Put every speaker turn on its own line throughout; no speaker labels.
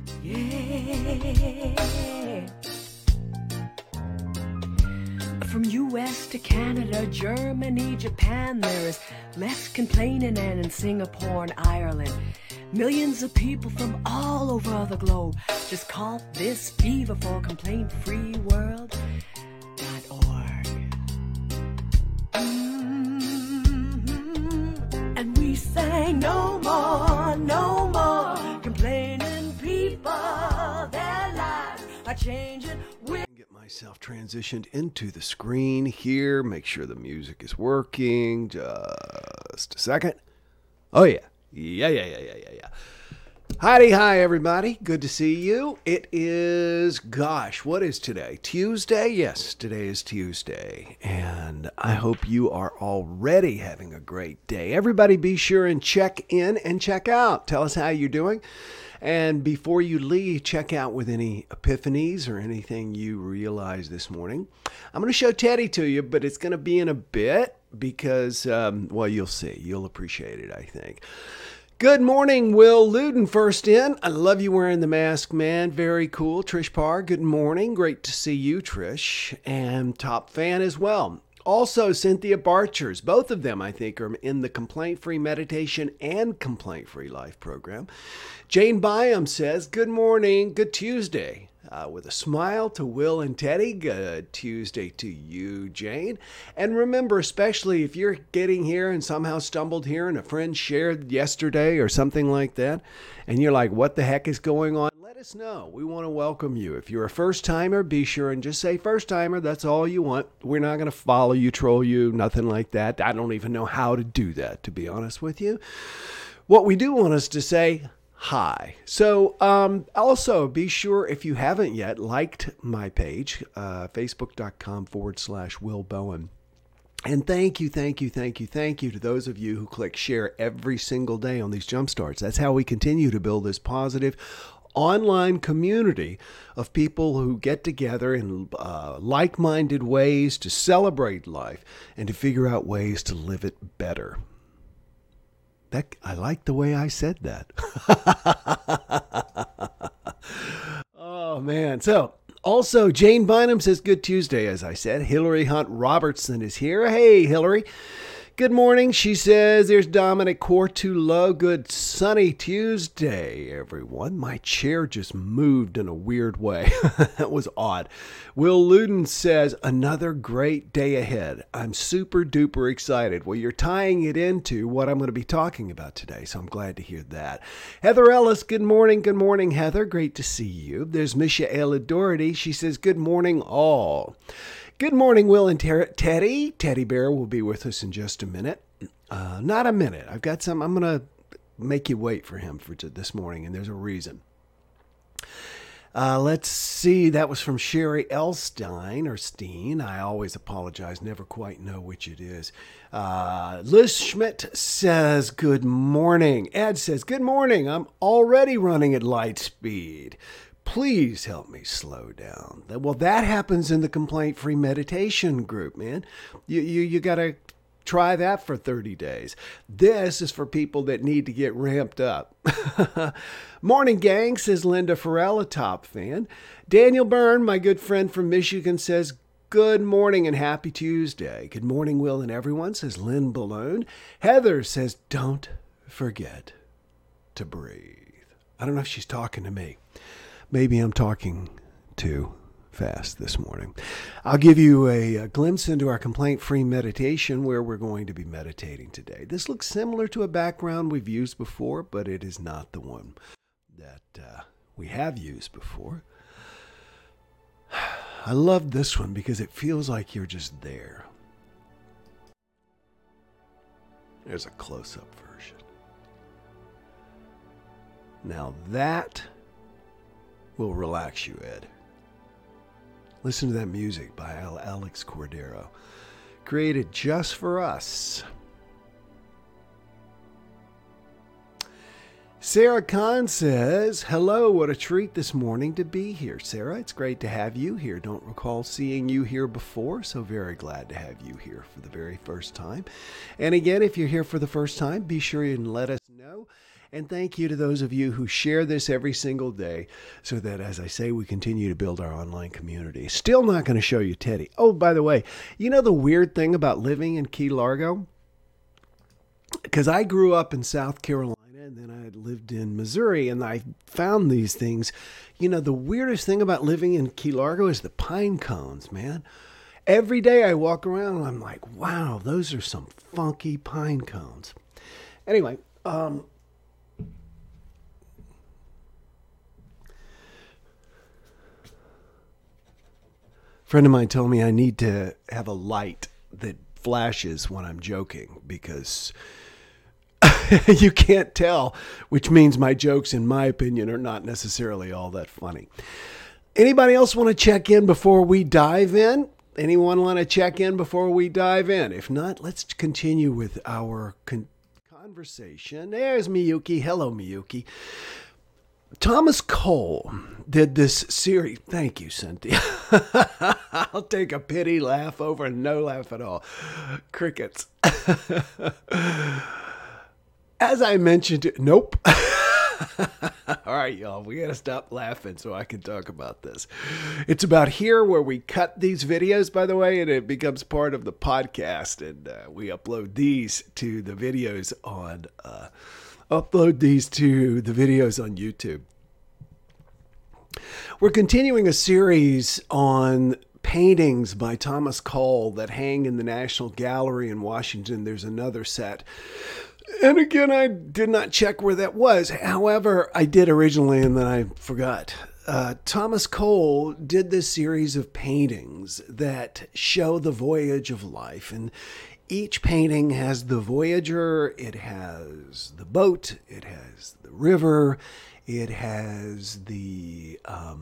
Yeah. From US to Canada, Germany, Japan, there is less complaining, and in Singapore and Ireland, millions of people from all over the globe just call this fever for complaint-free-world.org. And we sang no more complaining people, their lives are changing.
Get myself transitioned into the screen here. Make sure the music is working. Just a second. Oh, yeah. Yeah. Hi, everybody. Good to see you. It is, what is today? Tuesday? Yes, today is Tuesday. And I hope you are already having a great day. Everybody be sure and check in and check out. Tell us how you're doing. And before you leave, check out with any epiphanies or anything you realize this morning. I'm going to show Teddy to you, but it's going to be in a bit because, you'll see. You'll appreciate it, I think. Good morning, Will Luden first in. I love you wearing the mask, man. Very cool. Trish Parr, good morning. Great to see you, Trish. And top fan as well. Also, Cynthia Barchers. Both of them, I think, are in the Complaint-Free Meditation and Complaint-Free Life program. Jane Byam says, good morning, good Tuesday. With a smile to Will and Teddy, good Tuesday to you, Jane. And remember, especially if you're getting here and somehow stumbled here and a friend shared yesterday or something like that, and you're like, what the heck is going on? Let us know. We want to welcome you. If you're a first-timer, be sure and just say first-timer. That's all you want. We're not going to follow you, troll you, nothing like that. I don't even know how to do that, to be honest with you. What we do want us to say, hi. So also be sure, if you haven't yet, liked my page, facebook.com/Will Bowen. And thank you to those of you who click share every single day on these jump starts. That's how we continue to build this positive online community of people who get together in like-minded ways to celebrate life and to figure out ways to live it better. I like the way I said that. Oh, man. So, also, Jane Bynum says, good Tuesday, as I said. Hillary Hunt Robertson is here. Hey, Hillary. Good morning. She says, there's Dominic Cortulo. Good sunny Tuesday, everyone. My chair just moved in a weird way. That was odd. Will Luden says, another great day ahead. I'm super duper excited. Well, you're tying it into what I'm going to be talking about today, so I'm glad to hear that. Heather Ellis, good morning. Good morning, Heather. Great to see you. There's Michaela Doherty. She says, good morning, all. Good morning, Will and Teddy. Teddy Bear will be with us in just a minute. Not a minute. I've got some. I'm going to make you wait for him for this morning, and there's a reason. Let's see. That was from Sherry Elstein or Steen. I always apologize. Never quite know which it is. Liz Schmidt says, good morning. Ed says, good morning. I'm already running at light speed. Please help me slow down. Well, that happens in the Complaint-Free Meditation group, man. You got to try that for 30 days. This is for people that need to get ramped up. Morning, gang, says Linda Farrell, a top fan. Daniel Byrne, my good friend from Michigan, says, good morning and happy Tuesday. Good morning, Will and everyone, says Lynn Balloon. Heather says, don't forget to breathe. I don't know if she's talking to me. Maybe I'm talking too fast this morning. I'll give you a glimpse into our complaint-free meditation where we're going to be meditating today. This looks similar to a background we've used before, but it is not the one that we have used before. I love this one because it feels like you're just there. There's a close-up version. Now that will relax you, Ed. Listen to that music by Alex Cordero, created just for us. Sarah Kahn says, hello, what a treat this morning to be here. Sarah, it's great to have you here. Don't recall seeing you here before, so very glad to have you here for the very first time. And again, if you're here for the first time, be sure and let us know. And thank you to those of you who share this every single day so that, as I say, we continue to build our online community. Still not going to show you Teddy. Oh, by the way, you know the weird thing about living in Key Largo? Because I grew up in South Carolina and then I lived in Missouri, and I found these things. You know, the weirdest thing about living in Key Largo is the pine cones, man. Every day I walk around and I'm like, wow, those are some funky pine cones. Anyway, a friend of mine told me I need to have a light that flashes when I'm joking because you can't tell, which means my jokes, in my opinion, are not necessarily all that funny. Anybody else want to check in before we dive in? Anyone want to check in before we dive in? If not, let's continue with our conversation. There's Miyuki. Hello, Miyuki. Thomas Cole did this series. Thank you, Cynthia. I'll take a pity laugh over no laugh at all. Crickets. As I mentioned, nope. All right, y'all, we got to stop laughing so I can talk about this. It's about here where we cut these videos, by the way, and it becomes part of the podcast. And we upload these to the videos on YouTube. We're continuing a series on paintings by Thomas Cole that hang in the National Gallery in Washington. There's another set. And again, I did not check where that was. However, I did originally and then I forgot. Thomas Cole did this series of paintings that show the voyage of life. And each painting has the voyager, it has the boat, it has the river, it has the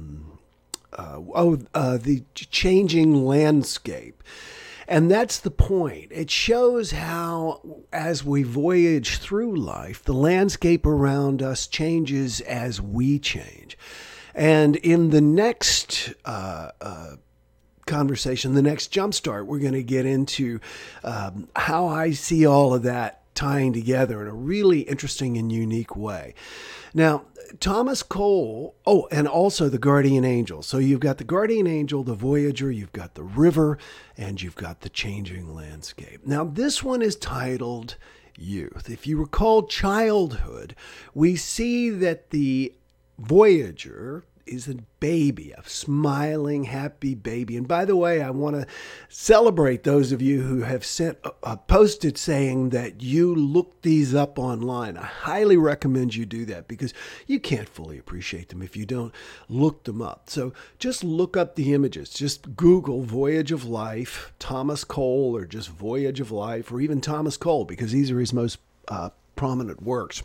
changing landscape. And that's the point. It shows how, as we voyage through life, the landscape around us changes as we change. And in the next conversation, the next jumpstart, we're going to get into how I see all of that tying together in a really interesting and unique way. Now, Thomas Cole, and also the guardian angel. So you've got the guardian angel, the voyager, you've got the river, and you've got the changing landscape. Now, this one is titled Youth. If you recall childhood, we see that the voyager is a baby, a smiling, happy baby. And by the way, I want to celebrate those of you who have posted saying that you looked these up online. I highly recommend you do that because you can't fully appreciate them if you don't look them up. So just look up the images. Just Google Voyage of Life, Thomas Cole, or just Voyage of Life, or even Thomas Cole, because these are his most prominent works.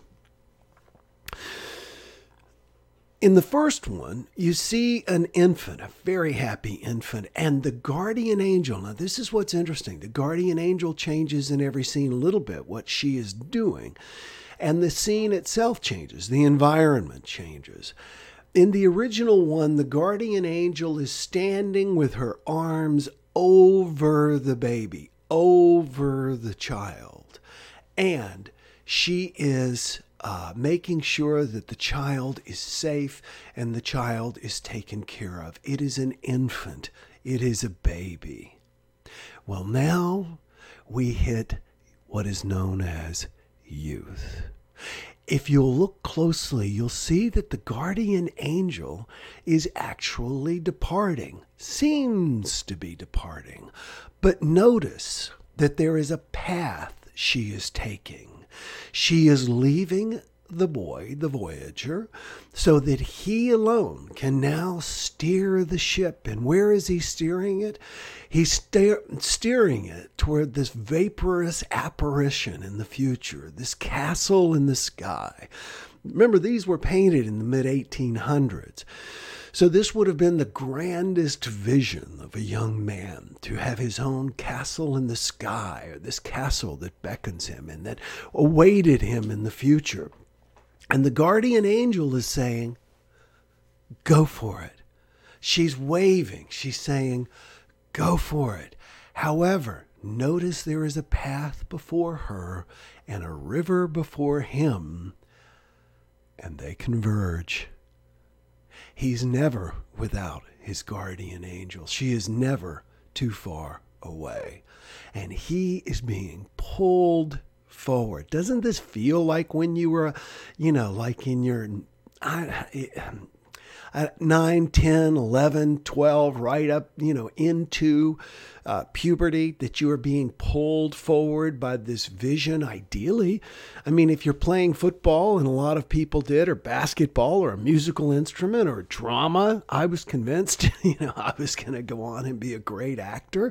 In the first one, you see an infant, a very happy infant, and the guardian angel. Now, this is what's interesting. The guardian angel changes in every scene a little bit, what she is doing. And the scene itself changes. The environment changes. In the original one, the guardian angel is standing with her arms over the baby, over the child. And she is making sure that the child is safe and the child is taken care of. It is an infant. It is a baby. Well, now we hit what is known as youth. If you'll look closely, you'll see that the guardian angel is actually departing, seems to be departing. But notice that there is a path she is taking. She is leaving the boy, the voyager, so that he alone can now steer the ship. And where is he steering it? He's steering it toward this vaporous apparition in the future, this castle in the sky. Remember, these were painted in the mid-1800s. So this would have been the grandest vision of a young man, to have his own castle in the sky, or this castle that beckons him and that awaited him in the future. And the guardian angel is saying, go for it. She's waving. She's saying, go for it. However, notice there is a path before her and a river before him and they converge. He's never without his guardian angel. She is never too far away. And he is being pulled forward. Doesn't this feel like when you were, like in your 9, 10, 11, 12, right up, into puberty, that you are being pulled forward by this vision, ideally? I mean, if you're playing football, and a lot of people did, or basketball, or a musical instrument, or drama, I was convinced, I was going to go on and be a great actor.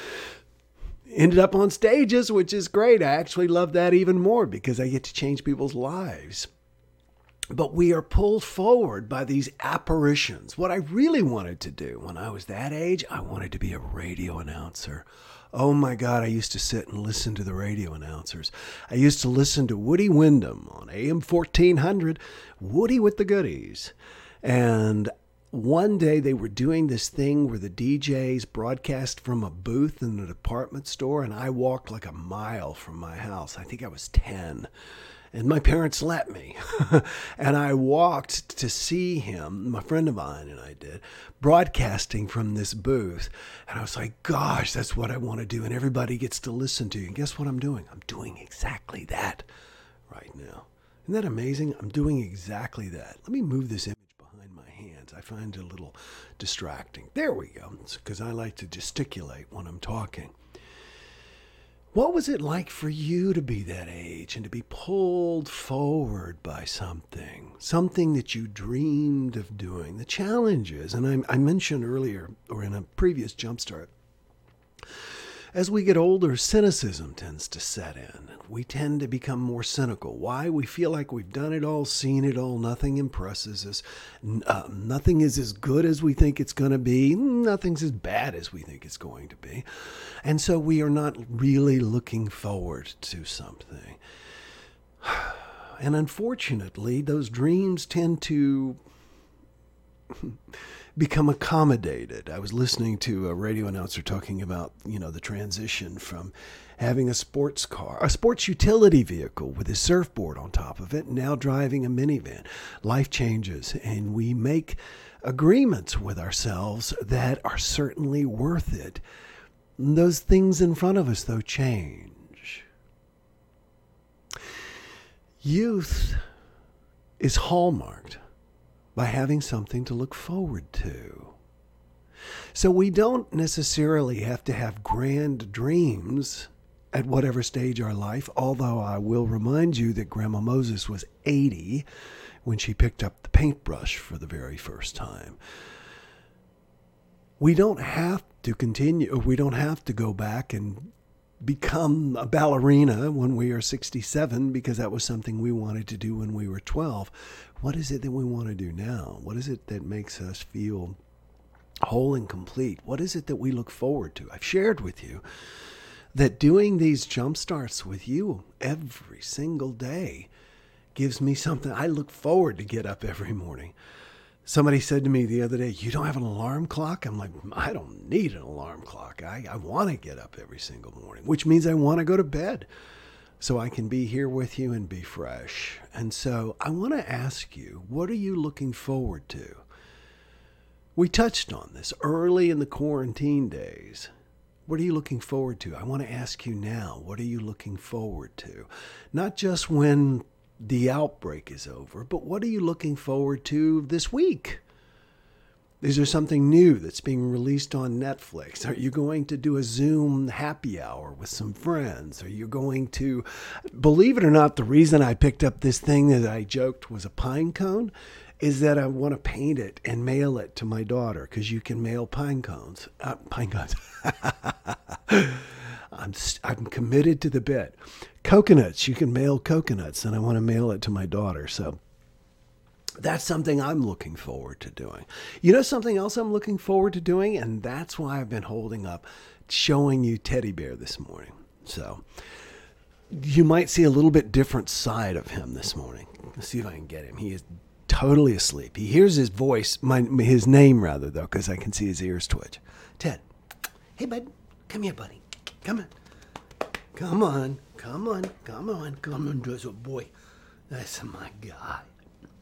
Ended up on stages, which is great. I actually love that even more because I get to change people's lives. But we are pulled forward by these apparitions. What I really wanted to do when I was that age, I wanted to be a radio announcer. Oh my God, I used to sit and listen to the radio announcers. I used to listen to Woody Wyndham on AM 1400, Woody with the Goodies. And one day they were doing this thing where the DJs broadcast from a booth in a department store, and I walked like a mile from my house. I think I was 10. And my parents let me. And I walked to see him, my friend of mine and I did, broadcasting from this booth. And I was like, gosh, that's what I want to do. And everybody gets to listen to you. And guess what I'm doing? I'm doing exactly that right now. Isn't that amazing? I'm doing exactly that. Let me move this image behind my hands. I find it a little distracting. There we go. Because I like to gesticulate when I'm talking. What was it like for you to be that age and to be pulled forward by something that you dreamed of doing, the challenges? And I mentioned earlier, or in a previous Jumpstart, as we get older, cynicism tends to set in. We tend to become more cynical. Why? We feel like we've done it all, seen it all. Nothing impresses us. Nothing is as good as we think it's going to be. Nothing's as bad as we think it's going to be. And so we are not really looking forward to something. And unfortunately, those dreams tend to become accommodated. I was listening to a radio announcer talking about, the transition from having a sports car, a sports utility vehicle with a surfboard on top of it, and now driving a minivan. Life changes, and we make agreements with ourselves that are certainly worth it. Those things in front of us, though, change. Youth is hallmarked by having something to look forward to. So we don't necessarily have to have grand dreams at whatever stage of our life, although I will remind you that Grandma Moses was 80 when she picked up the paintbrush for the very first time. We don't have to continue, we don't have to go back and become a ballerina when we are 67 because that was something we wanted to do when we were 12. What is it that we want to do now? What is it that makes us feel whole and complete? What is it that we look forward to? I've shared with you that doing these jump starts with you every single day gives me something. I look forward to get up every morning. Somebody said to me the other day, you don't have an alarm clock? I'm like, I don't need an alarm clock. I want to get up every single morning, which means I want to go to bed so I can be here with you and be fresh. And so I want to ask you, what are you looking forward to? We touched on this early in the quarantine days. What are you looking forward to? I want to ask you now, what are you looking forward to? Not just when the outbreak is over, but what are you looking forward to this week? Is there something new that's being released on Netflix? Are you going to do a Zoom happy hour with some friends? Are you going to, believe it or not, the reason I picked up this thing that I joked was a pine cone is that I want to paint it and mail it to my daughter because you can mail pine cones. I'm committed to the bit. Coconuts, you can mail coconuts, and I want to mail it to my daughter. So that's something I'm looking forward to doing. You know something else I'm looking forward to doing? And that's why I've been holding up, showing you Teddy Bear this morning. So you might see a little bit different side of him this morning. Let's see if I can get him. He is totally asleep. He hears his voice, his name rather, though, because I can see his ears twitch. Ted, hey, bud, come here, buddy. Come on. Come on. Come on. Come on. Come on, just a boy. That's my guy.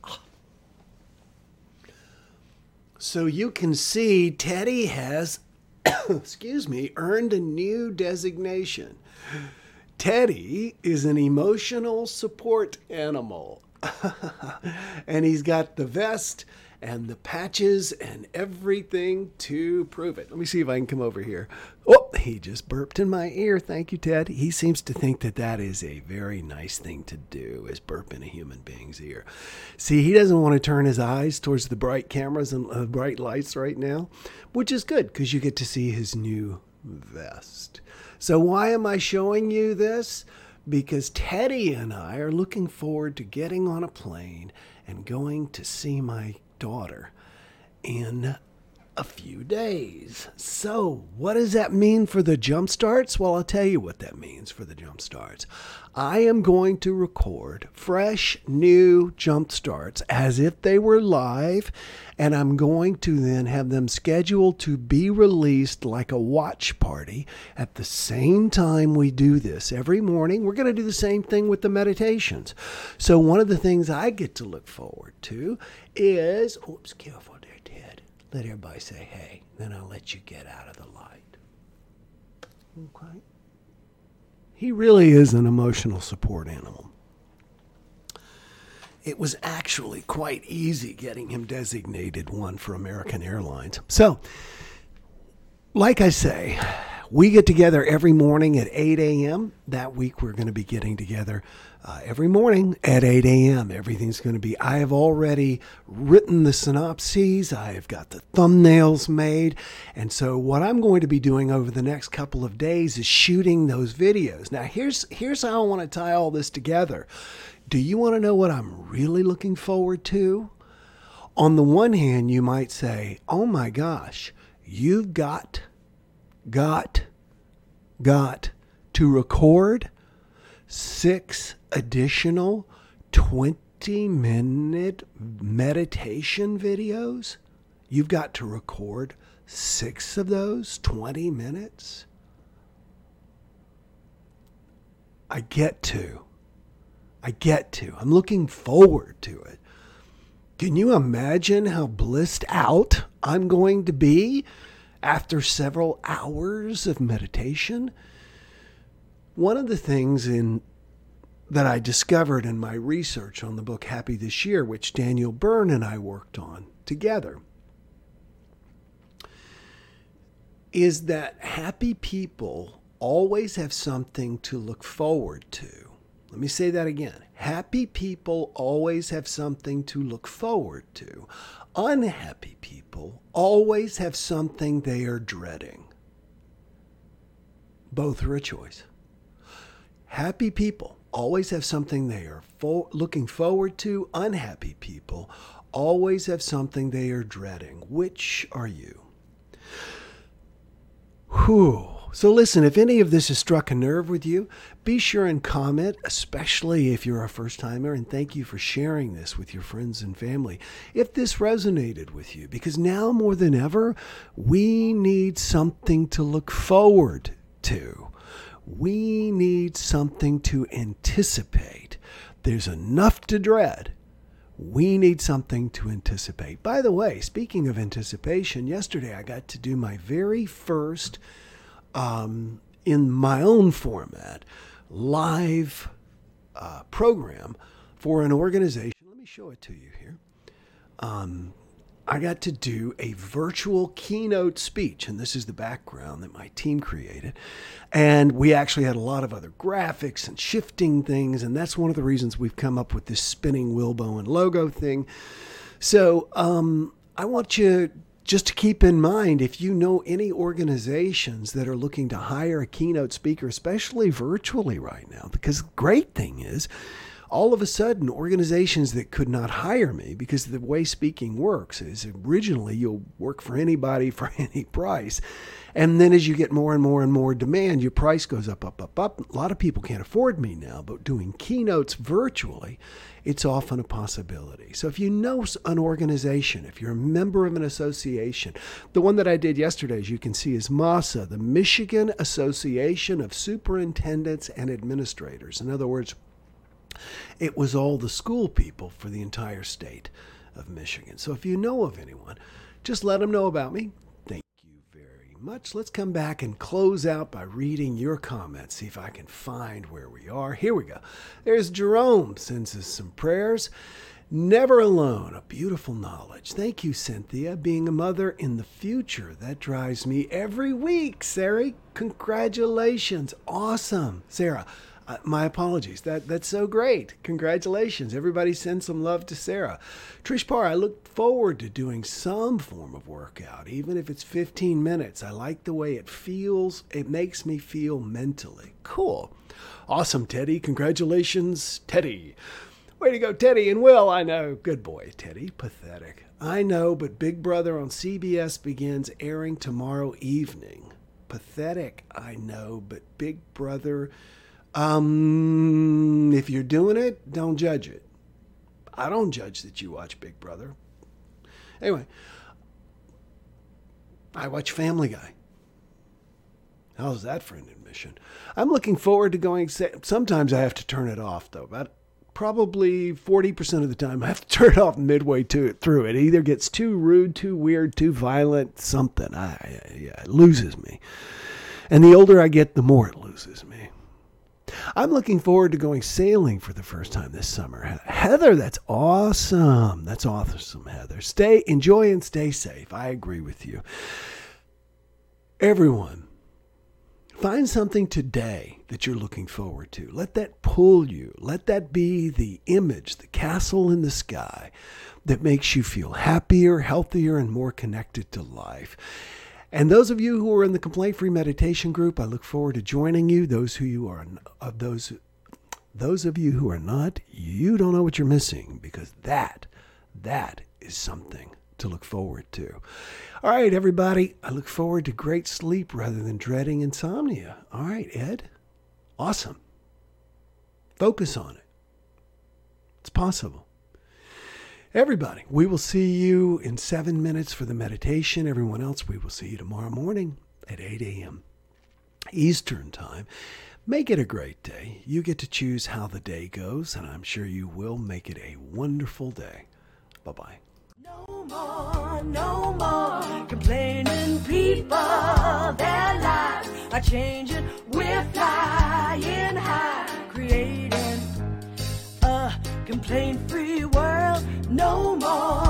So you can see Teddy has, excuse me, earned a new designation. Teddy is an emotional support animal. And he's got the vest and the patches and everything to prove it. Let me see if I can come over here. Oh, he just burped in my ear. Thank you, Ted. He seems to think that that is a very nice thing to do, is burp in a human being's ear. See, he doesn't want to turn his eyes towards the bright cameras and bright lights right now, which is good because you get to see his new vest. So why am I showing you this? Because Teddy and I are looking forward to getting on a plane and going to see my daughter in a few days. So what does that mean for the jump starts? Well, I'll tell you what that means for the jump starts. I am going to record fresh, new jump starts as if they were live, and I'm going to then have them scheduled to be released like a watch party at the same time we do this. Every morning, we're going to do the same thing with the meditations. So one of the things I get to look forward to is, oops, careful there, Ted. Let everybody say hey, then I'll let you get out of the light. Okay. He really is an emotional support animal. It was actually quite easy getting him designated one for American Airlines. So, like I say, we get together every morning at 8 a.m. That week we're going to be getting together every morning at 8 a.m. Everything's going to be, I have already written the synopses. I have got the thumbnails made. And so what I'm going to be doing over the next couple of days is shooting those videos. Now, here's how I want to tie all this together. Do you want to know what I'm really looking forward to? On the one hand, you might say, oh my gosh, you've got to record 6 additional 20-minute meditation videos. You've got to record 6 of those, 20 minutes. I get to. I'm looking forward to it. Can you imagine how blissed out I'm going to be after several hours of meditation? One of the things that I discovered in my research on the book Happy This Year, which Daniel Byrne and I worked on together, is that happy people always have something to look forward to. Let me say that again. Happy people always have something to look forward to. Unhappy people always have something they are dreading. Both are a choice. Happy people always have something they are looking forward to. Unhappy people always have something they are dreading. Which are you? Whew. So listen, if any of this has struck a nerve with you, be sure and comment, especially if you're a first-timer, and thank you for sharing this with your friends and family. If this resonated with you, because now more than ever, we need something to look forward to. We need something to anticipate. There's enough to dread. We need something to anticipate. By the way, speaking of anticipation, yesterday I got to do my very first in my own format, live program for an organization. Let me show it to you here. I got to do a virtual keynote speech, and this is the background that my team created. And we actually had a lot of other graphics and shifting things, and that's one of the reasons we've come up with this spinning Wilbo logo thing. So I want you just to keep in mind, if you know any organizations that are looking to hire a keynote speaker, especially virtually right now, because the great thing is, all of a sudden, organizations that could not hire me, because the way speaking works is originally you'll work for anybody for any price. And then as you get more and more and more demand, your price goes up. A lot of people can't afford me now, but doing keynotes virtually, it's often a possibility. So if you know an organization, if you're a member of an association, the one that I did yesterday, as you can see, is MASA, the Michigan Association of Superintendents and Administrators. In other words, It was all the school people for the entire state of Michigan. So if you know of anyone, just let them know about me. Thank you very much. Let's come back and close out by reading your comments. See if I can find where we are. Here we go. There's Jerome, sends us some prayers. Never alone, a beautiful knowledge. Thank you, Cynthia. Being a mother in the future, that drives me every week. Sarah, congratulations. Awesome. Sarah, my apologies. That's so great. Congratulations. Everybody send some love to Sarah. Trish Parr, I look forward to doing some form of workout, even if it's 15 minutes. I like the way it feels. It makes me feel mentally. Cool. Awesome, Teddy. Congratulations, Teddy. Way to go, Teddy and Will. I know. Good boy, Teddy. Pathetic. I know, but Big Brother on CBS begins airing tomorrow evening. Pathetic. I know, but Big Brother... if you're doing it, don't judge it. I don't judge that you watch Big Brother. Anyway, I watch Family Guy. How's that for an admission? I'm looking forward to going... Sometimes I have to turn it off, though. But probably 40% of the time I have to turn it off midway through. It either gets too rude, too weird, too violent, something. It loses me. And the older I get, the more it loses me. I'm looking forward to going sailing for the first time this summer. Heather, that's awesome. That's awesome, Heather. Enjoy and stay safe. I agree with you. Everyone, find something today that you're looking forward to. Let that pull you. Let that be the image, the castle in the sky that makes you feel happier, healthier, and more connected to life. And those of you who are in the Complaint-Free Meditation group, I look forward to joining you. Those of you who are not, you don't know what you're missing, because that is something to look forward to. All right, everybody, I look forward to great sleep rather than dreading insomnia. All right, Ed, awesome. Focus on it. It's possible. Everybody, we will see you in 7 minutes for the meditation. Everyone else, we will see you tomorrow morning at 8 a.m. Eastern Time. Make it a great day. You get to choose how the day goes, and I'm sure you will make it a wonderful day. Bye-bye.
No more complaining people. Their lives are changing. We're flying high, creating a complaint-free world. No more